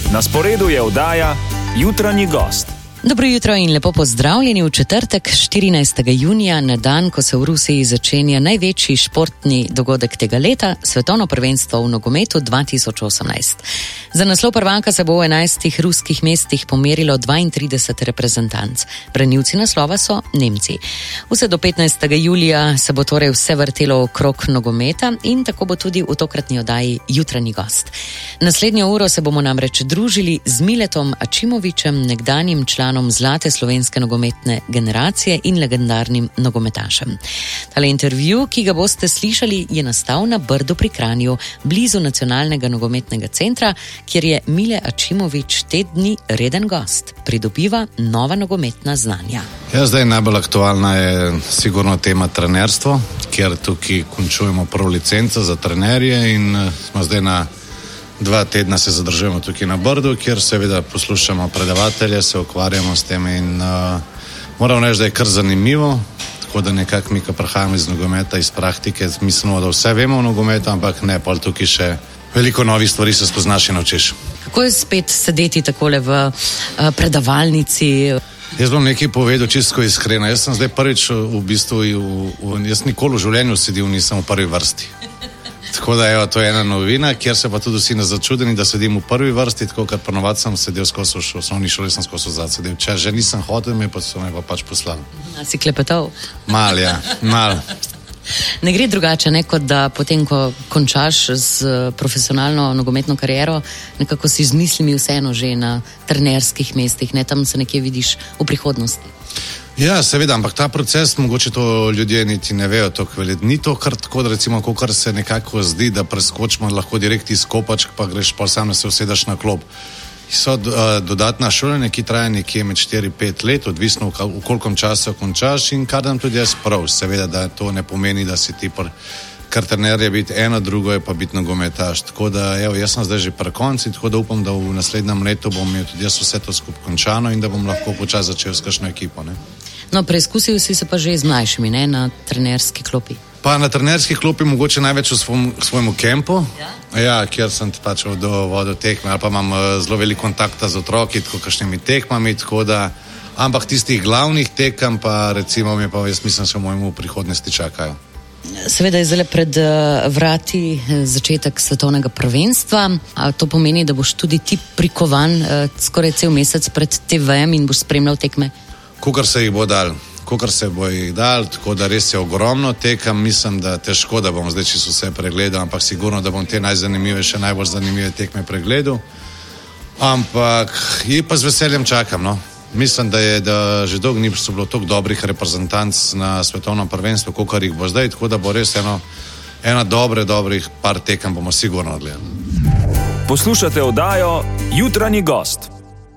Na sporedu je oddaja Jutranji gost. Dobro jutro in lepo pozdravljeni v četrtek 14. junija, na dan, ko se v Rusiji začenja največji športni dogodek tega leta, svetovno prvenstvo v nogometu 2018. Za naslov prvaka se bo v 11 ruskih mestih pomerilo 32 reprezentanc. Branilci naslova so Nemci. Vse do 15. julija se bo torej vse vrtelo okrog nogometa in tako bo tudi v tokratni oddaji Jutranji gost. Naslednjo uro se bomo namreč družili z Miletom Ačimovićem, nekdanjim članom zlate slovenske nogometne generacije in legendarnim nogometašem. Tale intervju, ki ga boste slišali, je nastal na Brdu pri Kranju, blizu Nacionalnega nogometnega centra, kjer je Mile Ačimović te dni reden gost. Pridobiva nova nogometna znanja. Ja, zdaj najbolj aktualna je sigurno tema trenerstvo, kjer tukaj končujemo prvo licenco za trenerje in smo zdaj na 2 tedna se zadržujemo tukaj na Brdu, kjer seveda poslušamo predavatelje, se ukvarjamo s tem in moram reči, da je kar zanimivo, tako da nekako mi, ko prihajamo iz nogometa, iz praktike, mislimo, da vse vemo o nogometu, ampak ne, pol tukaj še veliko novih stvari se spoznaš in naučiš. Kako je spet sedeti takole v predavalnici? Jaz bom nekaj povedal čisto iskreno. Jaz sem zdaj prvič v bistvu, jaz nikoli v življenju sedel nisem v prvi vrsti. Tako da evo, to je ena novina, kjer se pa tudi vsi ne začudeni, da sedim v prvi vrsti, tako ker ponovadi sem sedel skozi v osnovni šoli, sem skozi zadaj sedel. Če že nisem hotel, me pa pač poslali. A si klepetal? Mal, ja, mal. Ne gre drugače, ne, kot da potem, ko končaš z profesionalno nogometno kariero, nekako si z mislimi vseeno že na trenerskih mestih, ne, tam se nekje vidiš v prihodnosti. Ja, seveda, ampak ta proces, mogoče to ljudje niti ne vejo toliko veliko. Ni to kar tako, da recimo, kar se nekako zdi, da preskočimo lahko direkt iz kopačk, pa greš pa sam, da se usedeš na klop. So dodatna šolanja, ki traja nekje med 4-5 let, odvisno v kolikom času končaš in kar nam tudi jaz prav. Seveda, da to ne pomeni, da si ti kar trener je biti eno, drugo je pa biti nogometaš. Tako da, evo, jaz sem zdaj že pri konci, tako da upam, da v naslednjem letu bom imel tudi jaz vse to skupaj končano in da bom lahko počasi začel s kakšno ekipo, ne. No, preizkusil si se pa že z mlajšimi, ne, na trenerski klopi. Pa na trenerski klopi mogoče največ v svojemu kempu, ja, kjer sem pač vodil tekme, ali pa imam zelo veliko kontakta z otroki, tako kakšnimi tekmami, tako da, ampak tistih glavnih tekem pa recimo mi pa, jaz mislim, se v mojemu prihodnosti čakajo. Seveda je zdaj pred vrati začetek svetovnega prvenstva, a to pomeni, da boš tudi ti prikovan skoraj cel mesec pred TV-em in boš spremljal tekme? Kolikor se jih bo dal, tako da res je ogromno tekem, mislim, da težko, da bom zdaj čisto vse pregledal, ampak sigurno, da bom te najzanimivejše, najbolj zanimive tekme pregledal, ampak jih pa z veseljem čakam, no. Mislim, da že dolgo ni bilo toliko dobrih reprezentanc na svetovnem prvenstvu, kolikor jih bo zdaj, tako da bo res ena dobrih par tekem bomo sigurno odgledali. Poslušate oddajo Jutranji gost.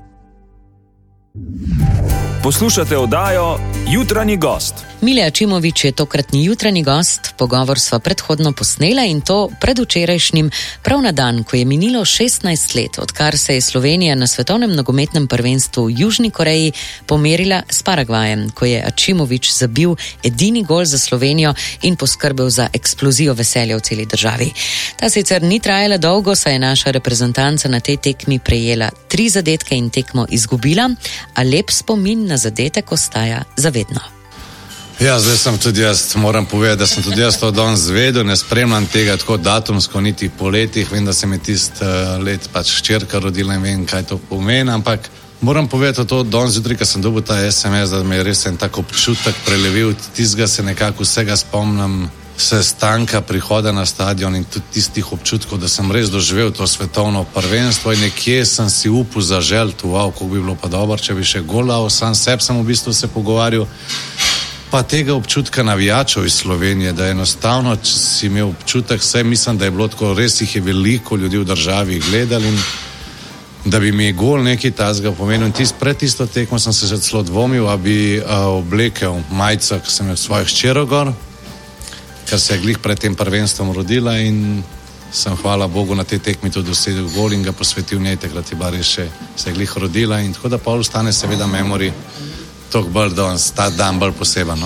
Poslušate oddajo Jutranji gost. Mile Ačimović je tokratni jutranji gost, pogovor sva predhodno posnela in to predvčerajšnjim, prav na dan, ko je minilo 16 let, odkar se je Slovenija na svetovnem nogometnem prvenstvu v Južni Koreji pomerila s Paragvajem, ko je Ačimović zabil edini gol za Slovenijo in poskrbel za eksplozijo veselja v celi državi. Ta sicer ni trajala dolgo, saj je naša reprezentanca na tej tekmi prejela 3 zadetke in tekmo izgubila, a lep spomin na zadetek ostaja zavedno. Ja, zdaj sem tudi jaz, moram povedati, da sem tudi jaz to danes zvedel, ne spremljam tega tako datumsko, niti po letih, vem, da se mi tisti let pač hčerka rodila in vem, kaj to pomeni, ampak moram povedati to danes jutri, ko sem dobil ta SMS, da me je res en tak občutek prelevil, tistega se nekako vsega spomnim, sestanka, prihoda na stadion in tudi tistih občutkov, da sem res doživel to svetovno prvenstvo in nekje sem si upal zaželiti, kako bi bilo pa dobro, če bi še golal, sam seb sem v bistvu se pogovarjal, pa tega občutka navijačev iz Slovenije, da enostavno, če si imel občutek, vse mislim, da je bilo tako, res jih je veliko ljudi v državi gledali in da bi mi gol nekaj tazga pomenil. In pred tisto tekmo sem se že celo dvomil, a bi oblekel majico, ki sem jo svojih hčerov gor, ker se je glih pred tem prvenstvom rodila in sem, hvala Bogu, na tej tekmi tudi dosegel gol in ga posvetil njej, takrat je bila res še, se je glih rodila in tako da pa ostane seveda memori toliko bolj danes, ta dan bolj poseben, no.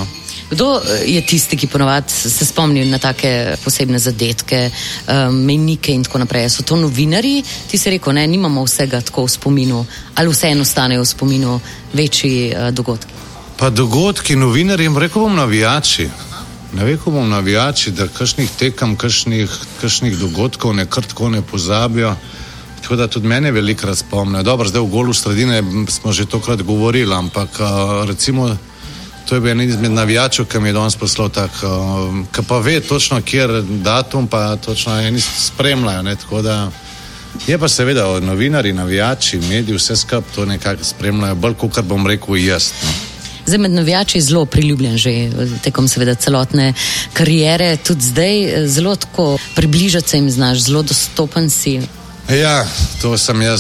Kdo je tisti, ki ponovadi se spomni na take posebne zadetke, mejnike in tako naprej? So to novinarji? Ti si rekel, ne, nimamo vsega tako v spominu, ali vseeno ostanejo v spominu večji dogodki? Pa dogodki, novinarji, rekel bom navijači. Ne rekel bom navijači, da kakšnih tekem, kakšnih dogodkov kar tako ne pozabijo. Tako da tudi mene velikrat spomne. Dobro, zdaj v golu sredine smo že tokrat govorili, ampak recimo to je bil en izmed navijačev, ki mi je danes poslal tak, ki pa ve točno, kjer datum, pa točno eni spremljajo, ne, tako da je pa seveda novinari, navijači, mediji, vse skupaj to nekako spremljajo, bolj kot bom rekel jaz, ne. Zdaj med navijači je zelo priljubljen že tekom seveda celotne kariere, tudi zdaj zelo tako približati se jim znaš, zelo dostopen si. Ja, to sem jaz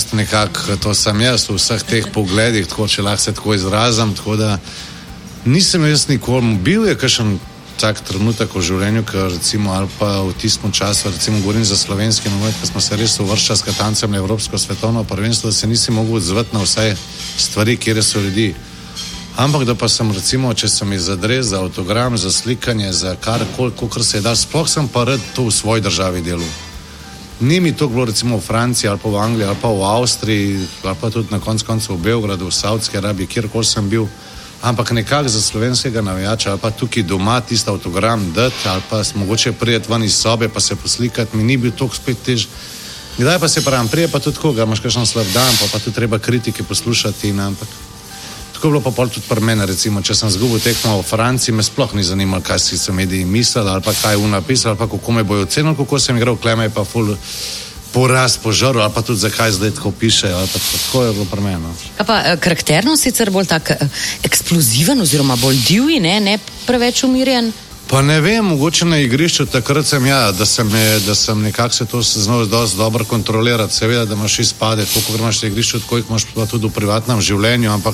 v vseh teh pogledih, tako če lahko se tako izrazim, tako da nisem jaz nikoli, bil je kakšen tak trenutek v življenju, ker recimo ali pa v tistem času, recimo govorim za slovenski nogomet, ko smo se res uvrščali s Katancem na Evropsko svetovno prvenstvo, da se nisi mogel odzvati na vse stvari, kjer so ljudi. Ampak da pa sem recimo, če sem mi za dres, za avtogram, za slikanje, za karkoli, kakor se je dal, sploh sem pa rad to v svoji državi delal. Ni mi to bilo recimo v Franciji ali pa v Angliji ali pa v Avstriji ali pa tudi na koncu v Beogradu, v Saudski Arabiji, kjerkoli sem bil, ampak nekako za slovenskega navijača ali pa tukaj doma tisti avtogram dati ali pa mogoče prijeti ven iz sobe pa se poslikati, mi ni bil toliko spet tež. Kdaj pa se pravim, prije pa tudi tako, ga imaš kakšen slab dan, pa tudi treba kritike poslušati, ampak tako je bilo pa pol tudi pri mene, recimo, če sem zgubil tekmo v Franciji, me sploh ni zanimalo, kaj si so mediji mislili, ali pa kaj je napisal, ali pa kako me bojo ocenili, kako sem igral, kleme pa ful poraz požaru, ali pa tudi zakaj zdaj tako piše, ali pa tako je bilo pri mene. Kaj pa karakterno sicer bolj tak eksploziven oziroma bolj divji, ne preveč umirjen? Pa ne vem, mogoče na igrišču takrat sem da sem nekako se to znal dosti dobro kontrolirati, seveda, da imaš izpade, koliko imaš na igrišču, tako jih imaš pa tudi v privatnem življenju, ampak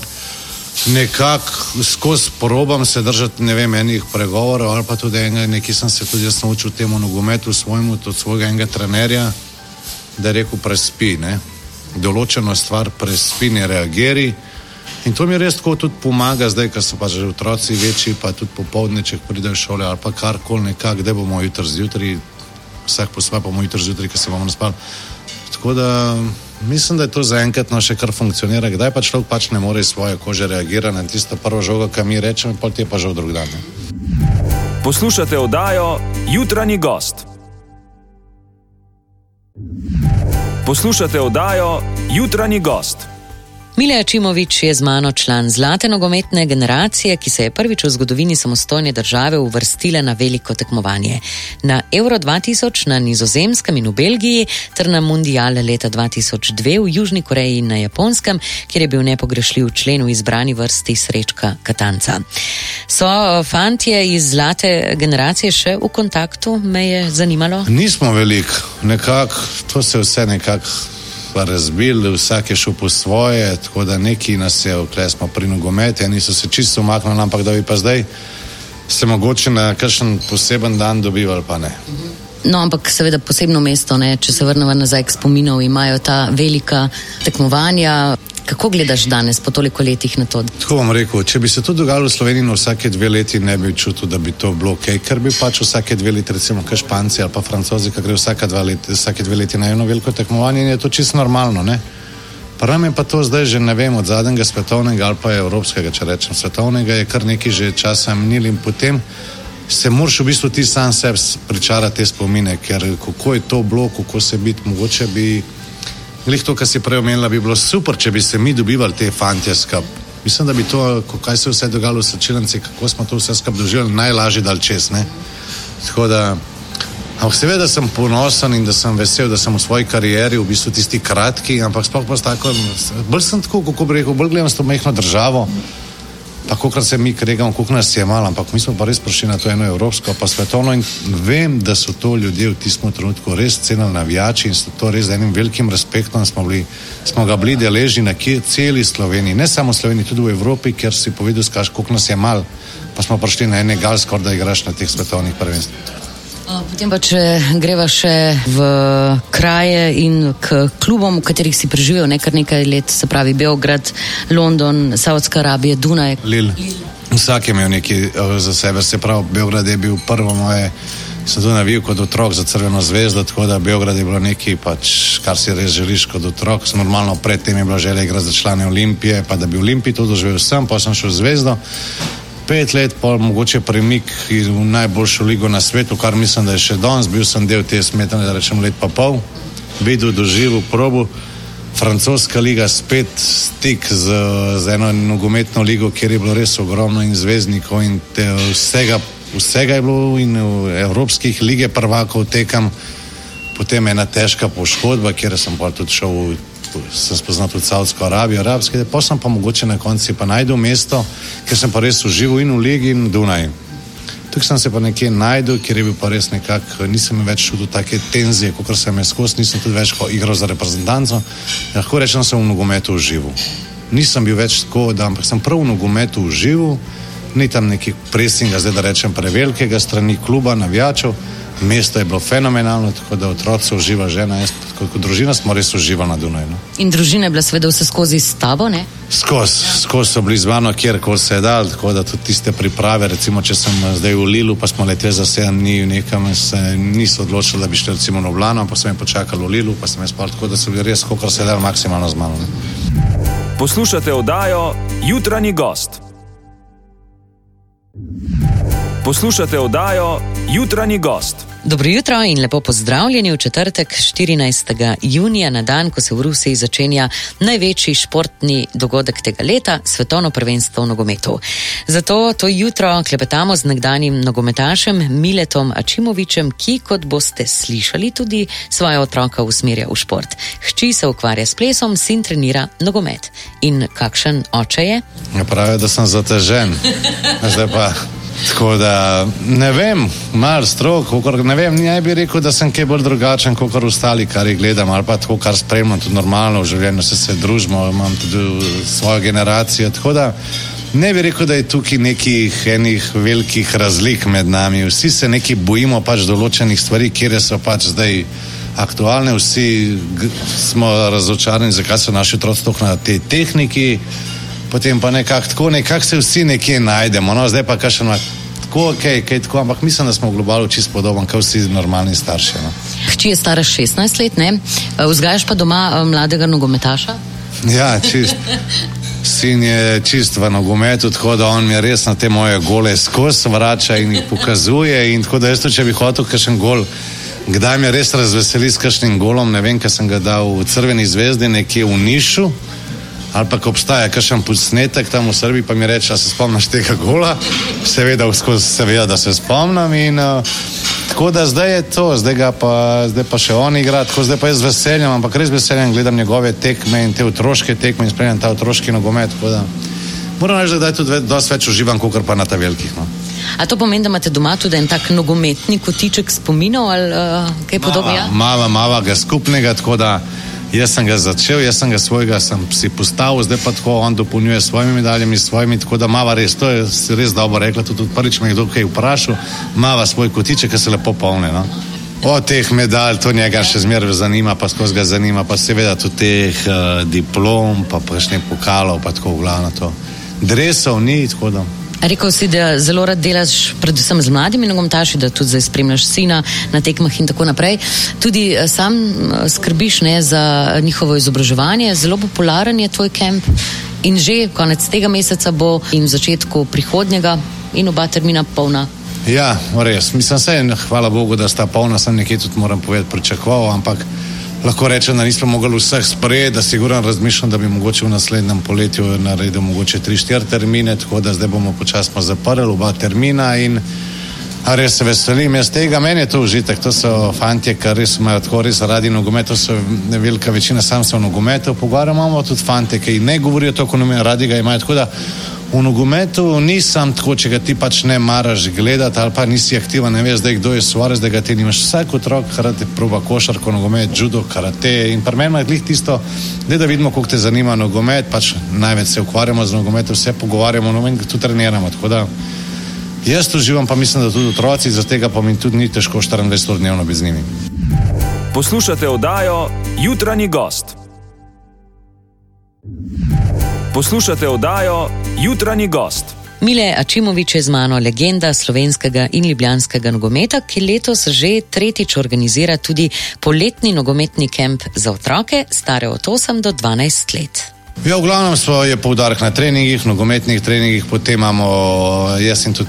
nekako skozi probam se držati, ne vem, enih pregovorov ali pa tudi nekaj sem se tudi jaz naučil temu nogometu svojemu, od svojega enega trenerja, da je rekel prespi, ne, določeno stvar prespi, ne reageri. In to mi res tako tudi pomaga zdaj, ker so pa že otroci večji, pa tudi popoldne, če pridejo šole ali pa karkoli nekako, kde bomo jutri zjutraj, vsak po svoje bomo jutri zjutraj, ker se bomo naspali. Tako da mislim, da je to zaenkrat še kar funkcionira. Kdaj pa človek pač ne more iz svoje kože reagirati na tisto prvo žogo, kar mi rečemo, pol ti je pa žal drug dan. Poslušate oddajo Jutranji gost. Poslušate oddajo Jutranji gost. Mile Ačimović je z mano član zlate nogometne generacije, ki se je prvič v zgodovini samostojne države uvrstila na veliko tekmovanje. Na Euro 2000 na Nizozemskem in v Belgiji ter na Mundial leta 2002 v Južni Koreji in na Japonskem, kjer je bil nepogrešljiv člen v izbrani vrsti Srečka Katanca. So fantje iz zlate generacije še v kontaktu, me je zanimalo? Nismo veliko, nekako, to se vse nekako razbili, vsak je šel po svoje, tako da neki nas je oklesmo pri nogometu, eni so se čisto umaknili, ampak da bi pa zdaj se mogoče na kakšen poseben dan dobivali, pa ne. No, ampak seveda posebno mesto, ne, če se vrnemo nazaj k spominov, imajo ta velika tekmovanja. Kako gledaš danes po toliko letih na to? Tako bom rekel, če bi se to dogajalo v Sloveniji na vsake 2 leti, ne bi čutil, da bi to bilo ok, ker bi pač vsake 2 leti, recimo kaj Španci ali pa Francozi, ki gre vsake 2 leti na eno veliko tekmovanje in je to čisto normalno, ne? Prav je pa to zdaj že, ne vem, od zadnjega svetovnega ali pa evropskega, če rečem svetovnega, je kar nekaj že časa minili in potem se moraš v bistvu ti sam sebi pričarati te spomine, ker kako je to bilo, kako se biti, mogoče bi glih to, kar si prej omenila, bi bilo super, če bi se mi dobivali te fantje skup. Mislim, da bi to, kaj se vse dogajalo v Slačilnici, kako smo to vse skup doživeli, najlažje dal čez, ne? Tako da, ampak seveda sem ponosen in da sem vesel, da sem v svoji karieri v bistvu tisti kratki, ampak sploh pa tako, bolj sem tako, kako bi rekel, bolj gledam s to majhno državo, pa kolikrat se mi kregamo, koliko nas je malo, ampak mi smo pa res prišli na to eno evropsko, pa svetovno in vem, da so to ljudje v tistem trenutku res cenili navijači in so to res z enim velikim respektom smo ga bili deležni na celi Sloveniji, ne samo Sloveniji, tudi v Evropi, kjer si povedal, koliko nas je malo, pa smo prišli na ene gal skoraj, da igraš na teh svetovnih prvenstvih. Potem pa, če greva še v kraje in k klubom, v katerih si preživel kar nekaj let, se pravi Beograd, London, Saudska Arabija, Dunaj. Lille. Vsak je imel nekaj za sebe, se pravi, Beograd je bil prvo moje, sem tu navil kot otrok za Crveno zvezdo, tako da Beograd je bilo nekaj, pač, kar si res želiš kot otrok. Normalno predtem je bila želja igrati za člane Olimpije, pa da bi Olimpiji to doživel sem, pa sem šel v Zvezdo. 5 let, pol mogoče premik v najboljšo ligo na svetu, kar mislim, da je še danes. Bil sem del te smetane, da rečem let pa pol. Videl, doživel, probu. Francoska liga, spet stik z eno nogometno ligo, kjer je bilo res ogromno in zvezdnikov in vsega je bilo in v evropskih lige prvakov tekam. Potem ena težka poškodba, kjer sem pa tudi šel, sem spoznal tudi Saudsko Arabijo, arabske, pa sem pa mogoče na konci pa najdel mesto, ker sem pa res užival in v ligi in Dunaj. Tukaj sem se pa nekje najdel, kjer je bil pa res nekako, nisem več čutil take tenzije, kot sem je skozi, nisem tudi več igral za reprezentanco. Lahko rečem, sem v nogometu užival. Nisem bil več tako, ampak sem prav v nogometu užival, ni tam nekih presinga, zdaj da rečem prevelikega strani kluba, navijačev. Mesto je bilo fenomenalno, tako da otroci uživa, žena, jaz kot družina smo res uživali na Dunaju. No. In družina je bila seveda vse skozi s tabo, ne? Skozi so bili z mano, kjerkoli se je dal, tako da tudi tiste priprave, recimo, če sem zdaj v Lilu, pa smo leteli za 7 dni nekam, se niso odločili, da bi šli recimo v Ljubljano, pa sem jih počakali v Lilu, pa sem jih spal, tako da so bili res, kolikor se je dal, maksimalno z mano. Ne. Poslušate oddajo Jutranji gost. Poslušate oddajo Jutranji gost. Dobro jutro in lepo pozdravljeni v četrtek 14. junija na dan, ko se v Rusiji začenja največji športni dogodek tega leta, svetovno prvenstvo v nogometu. Zato to jutro klepetamo z nekdanjim nogometašem Miletom Ačimovićem, ki, kot boste slišali, tudi svoje otroka usmerja v šport. Hči se ukvarja s plesom, sin trenira nogomet. In kakšen oče je? Ja, pravi, da sem zatežen. Zdaj pa... Tako da, ne vem, malo strok, ne vem, ne bi rekel, da sem kaj bolj drugačen, kot ostali, kar jih gledam, ali pa tako, kar spremljam, tudi normalno v življenju, se družimo, imam tudi svojo generacijo, tako da ne bi rekel, da je tukaj nekih enih velikih razlik med nami, vsi se neki bojimo pač določenih stvari, kjer so pač zdaj aktualne, vsi smo razočarani, zakaj so naši otroci toliko na tej tehniki. Potem pa nekako se vsi nekje najdemo, no, zdaj pa kakšen tako, kaj tako, ampak mislim, da smo v globalu čisto podoben, kot vsi normalni starši. No. Hči je stara 16 let, ne? Vzgajaš pa doma mladega nogometaša? Ja, čist. Sin je čist v nogometu, tako da on mi je res na te moje gole skozi vrača in jih pokazuje in tako da jaz to, če bi hotel kakšen gol, kdaj me res razveseli s kakšnim golom, ne vem, kaj sem ga dal v Crveni zvezdi nekje v Nišu, ali pa ko obstaja kakšen posnetek tam v Srbiji, pa mi reče, da se spomniš tega gola, seveda da se spomnim in tako da zdaj je to, zdaj pa še on igra, tako zdaj pa jaz z veseljem, ampak res veseljem gledam njegove tekme in te otroške tekme in spremljam ta otroški nogomet, tako da moram reči, da je tudi dosti več uživam, kakor pa na ta velikih. No. A to pomeni, da imate doma tudi en tak nogometni kotiček spominov ali kaj podobnega? Mava ga skupnega, tako da jaz sem ga začel, svojega sem si postavil, zdaj pa tako on dopolnjuje svojimi medaljami, tako da mava res, to je res dobro rekla, tudi prvič me je kdo kaj vprašal, mava svoj kotiček, ki se lepo polne, no. O teh medalj, to njega še zmeraj zanima, pa skozi ga zanima, pa seveda tudi teh diplom, pa še pokalov, pa tako v glavno to. Dresov ni, tako da... Rekel si, da zelo rad delaš predvsem z mladimi nogometaši, da tudi zdaj spremljaš sina na tekmah in tako naprej. Tudi sam skrbiš, ne, za njihovo izobraževanje, zelo popularen je tvoj kemp in že konec tega meseca bo in v začetku prihodnjega in oba termina polna. Ja, res. Mislim, hvala Bogu, da sta polna, sem nekje tudi moram povedati pričakoval, ampak lahko rečem, da nismo mogli vseh sprejeti, da sigurno razmišljam, da bi mogoče v naslednjem poletju naredil mogoče 3-4 termine, tako da zdaj bomo počasno zaprli oba termina in res se veselim jaz tega. Meni je to užitek, to so fantje, ki res imajo tako res radi nogomet, to so velika večina, sam se v nogometu pogovarjam, imamo tudi fantje, ki ne govorijo toliko nogomet, radi ga imajo, tako da v nogometu nisem tako, če ga ti pač ne maraš gledati ali pa nisi aktivan, ne veš zdaj, kdo je Suarez, da ga ti nimaš. Vsak otrok rad proba košarko, nogomet, judo, karate in pri meni je glih tisto, da vidimo, koliko te zanima nogomet, pač največ se ukvarjamo z nogometom, vse pogovarjamo, nogomet tudi treniramo, tako da jaz to uživam, pa mislim, da tudi otroci, zaradi tega pa mi tudi ni težko 24 ur dnevno bez njimi. Poslušate oddajo Jutranji gost. Poslušate oddajo Jutranji gost. Mile Ačimović je z mano legenda slovenskega in ljubljanskega nogometa, ki letos že tretjič organizira tudi poletni nogometni kemp za otroke, stare od 8 do 12 let. Ja, v glavnem je poudarek na treningih, nogometnih treningih, potem imamo, jaz sem tudi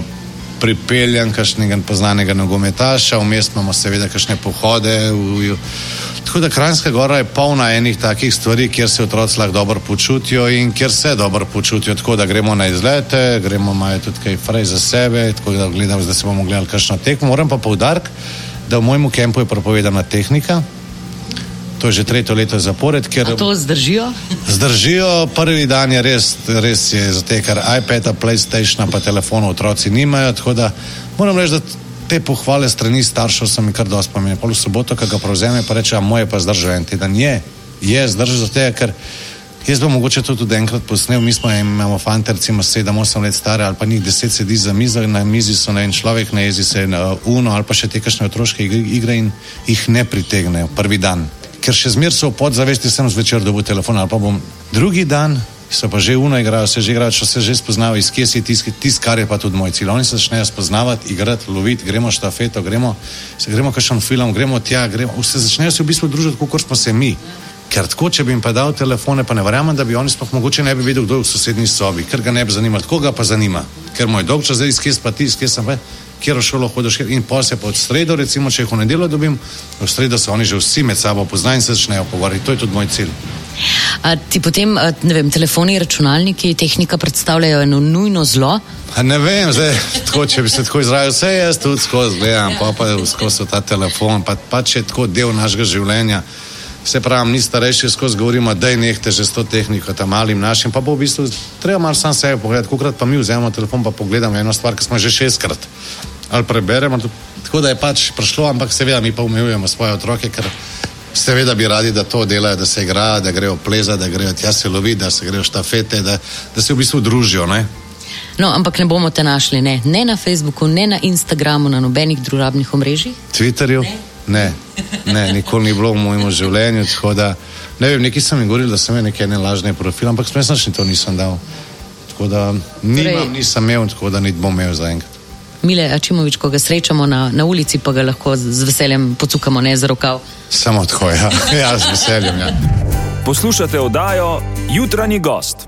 pripeljan kakšnega poznanega nogometaša, vmes imamo seveda kakšne pohode. Tako da Kranjska Gora je polna enih takih stvari, kjer se otroci lahko dobro počutijo in kjer se dobro počutijo, tako da gremo na izlete, imajo tudi kaj frej za sebe, tako da gledam, da se bomo gledali kakšno tekmo. Moram pa poudarek, da v mojemu kempu je prepovedana tehnika. To je že 3. leto zapored. A to zdržijo? Zdržijo, prvi dan je res je zato, ker iPada, PlayStationa pa telefonov otroci nimajo, tako da moram reči, da te pohvale strani staršev so mi kar dosti pomembne. Pol v soboto, ko ga prevzeme, pa reče, a moje pa zdržal en teden. Je zdržal zato, ker jaz bom mogoče to tudi enkrat posnel, imamo fante recimo 7-8 let stare ali pa njih 10 sedi za mizo, na mizi so na en človek, na jezi se na Uno ali pa še te kakšne otroške igre in jih ne pritegnejo prvi dan. Ker še zmer so v podzavesti, sem zvečer dobil telefon ali pa bom drugi dan, so pa že Uno igrajo, se že spoznajo, iz kje si tisk, kar je pa tudi moj cilj. Oni se začnejo spoznavati, igrati, loviti, gremo štafeto, gremo kakšen film, gremo tja, se začnejo se v bistvu družiti, kot smo se mi. Ker tako, če bi jim pa dal telefone, pa ne verjamem, da bi oni sploh mogoče ne bi vedel, kdo je v sosednji sobi, ker ga ne bi zanimalo, koga pa zanima. Ker moj dolgčas zdaj, iz kje pa ti, iz kje sem pa, kjer v šolo hodiš, in pol se pa od sredo, recimo, če jih v nedeljo dobim, v sredo se oni že vsi med sabo poznajo in se začnejo pogovarjati. To je tudi moj cilj. A ti potem, ne vem, telefoni, računalniki, tehnika predstavljajo eno nujno zlo? Ne vem, zdaj, tako, če bi se tako izrazil, vse jaz tudi skozi gledam, pa skozi ta telefon, pa če je tako del našega življenja. Se pravim, ni starejši, skozi govorimo, daj nehte že s to tehniko, tam malim našim, pa bo v bistvu treba malo sam sebe pogledati, kolikrat pa mi vzemamo telefon, pa pogledamo eno stvar, ki smo že 6-krat ali preberemo, tako da je pač prišlo, ampak seveda mi pa omejujemo svoje otroke, ker seveda bi radi, da to delajo, da se igrajo, da grejo plezati, da grejo tja se loviti, da se grejo štafete, da se v bistvu družijo, ne? No, ampak ne bomo te našli, ne na Facebooku, ne na Instagramu, na nobenih družabnih omrežjih? Twitterju? Ne, nikoli ni bilo v mojem življenju, tako da, ne vem, nekaj sem jim govoril, da sem imel neke lažne profile, ampak smesnačni to nisem dal. Tako da, nisem imel, tako da niti bom imel zaenkrat. Mile Ačimović, ko ga srečamo na ulici, pa ga lahko z veseljem pocukamo, ne, za rokav. Samo tako, ja, z veseljem, ja. Poslušate oddajo Jutranji gost.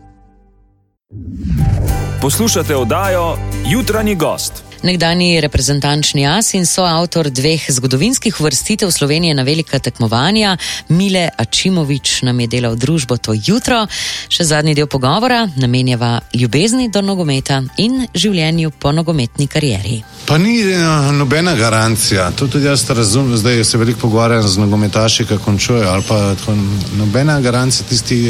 Poslušate oddajo Jutranji gost. Nekdanji reprezentančni as in soavtor 2 zgodovinskih uvrstitev Slovenije na velika tekmovanja, Mile Ačimović nam je delal družbo to jutro. Še zadnji del pogovora namenjava ljubezni do nogometa in življenju po nogometni karieri. Pa ni nobena garancija, to tudi jaz razumem, zdaj se veliko pogovarjam z nogometaši, ki končujejo, ali pa tako, nobena garancija,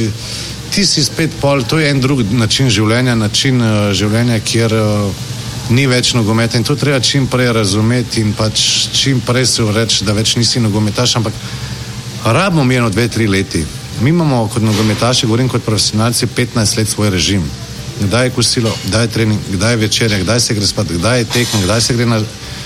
ti si spet pol, to je en drug način življenja, kjer ni več nogometa in to treba čim prej razumeti in pač čim prej se reči, da več nisi nogometaš, ampak rabimo mi 2-3 leti. Mi imamo kot nogometaši, govorim kot profesionalci, 15 let svoj režim. Kdaj je kosilo, kdaj je trening, kdaj je večerja, kdaj se gre spat, kdaj je tekmo, kdaj se gre na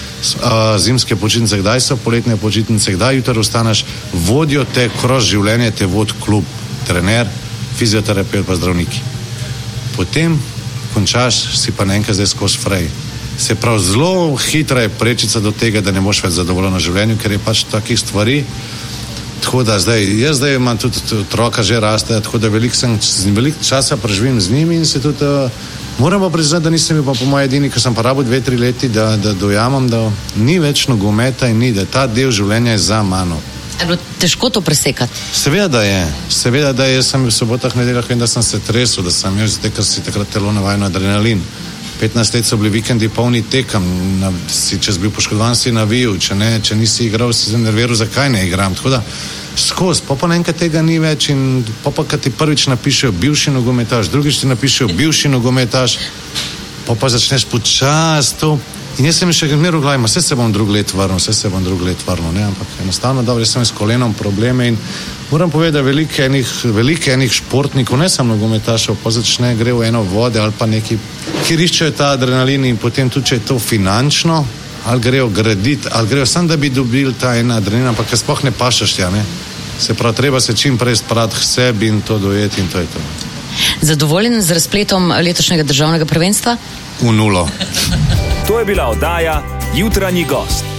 zimske počitnice, kdaj so poletne počitnice, kdaj jutro ostaneš, vodijo te kroz življenje, te vod klub, trener, fizioterapeut pa zdravniki. Potem končaš, si pa naenkrat zdaj skozi frej. Se pravi, zelo hitra je prečica do tega, da ne boš več zadovoljen v življenju, ker je pač takih stvari. Tako da jaz zdaj imam tudi otroka, že raste, tako da veliko časa preživim z njimi in se tudi moram pa priznati, da nisem bil pa po moje edini, ker sem pa rabil 2-3 leti, da dojamem, da ni več nogometa in ni, da ta del življenja je za mano. Je bilo težko to presekati? Seveda da je. Jaz sem v sobotah, nedeljah, vem, da sem se tresel, da sem imel, ker si takrat telo navajeno adrenalin. 15 let so bili vikendi polni tekem, če si bil poškodovan, si navijal, če nisi igral, si se nerviral, zakaj ne igram. Tako da skozi, pa enkrat tega ni več in pa kad ti prvič napišejo bivši nogometaš, drugič ti napišejo bivši nogometaš, pa začneš počasi to. In jaz sem še gledal v glavi, vse se bom drug let vrnil, ne, ampak enostavno dobro, jaz sem s kolenom probleme in moram povedati, da veliko enih športnikov, ne samo nogometašev, pa začne gre v eno vode ali pa neki, kjer iščejo ta adrenalin in potem tudi, če je to finančno, ali grejo graditi, ali grejo samo, da bi dobili ta en adrenalin, ampak sploh ne pašeš tja, ne. Se pravi, treba se čim prej sprati k sebi in to dojeti in to je to. Zadovoljen z razpletom letošnjega državnega prvenstva? V nulo. To je bila oddaja Jutranji gost.